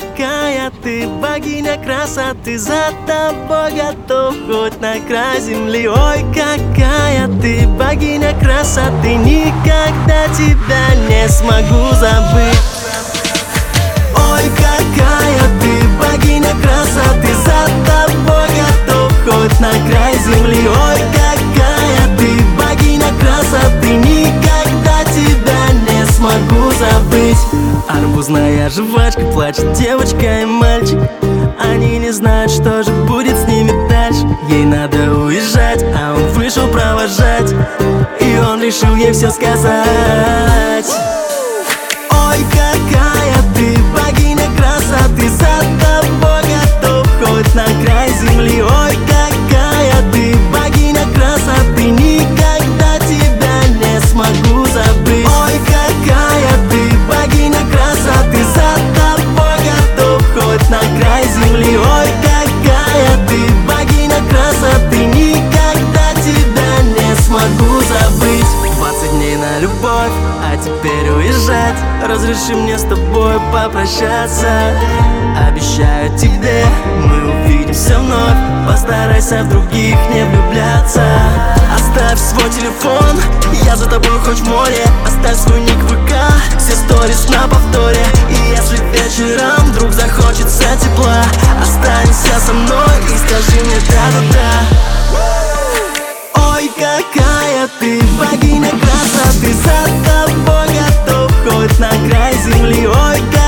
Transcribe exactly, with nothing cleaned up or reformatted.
какая ты богиня красоты, за тобой готов хоть на край земли. Ой, какая ты богиня красоты, никогда тебя не смогу забыть. Ой, какая ты богиня красоты, за тобой готов хоть на край земли. Ой, какая ты богиня красоты, никогда тебя не смогу забыть. Арбузная жвачка, плачет девочка и мальчик. Они не знают, что же будет с ними дальше. Ей надо уезжать, а он вышел провожать, и он решил ей все сказать. Ой, какая ты богиня красоты, за тобой готов хоть на край земли. Ой, какая ты богиня красоты, никогда тебя не смогу забыть. Ой, какая ты богиня красоты, за тобой готов хоть на край земли. Ой, какая ты богиня красоты, никогда тебя не смогу забыть. Двадцать дней на любовь, а теперь уезжать. Разреши мне с тобой попрощаться. Обещаю тебе, мы увидимся вновь. Постарайся в других не влюбляться. Оставь свой телефон, я за тобой хоть в море. Оставь свой ник в ВК, все сторис на повторе. И если вечером вдруг захочется тепла, останься со мной и скажи мне да-да-да. Ой, какая ты богиня красоты, за тобой готов хоть на край земли. Ой,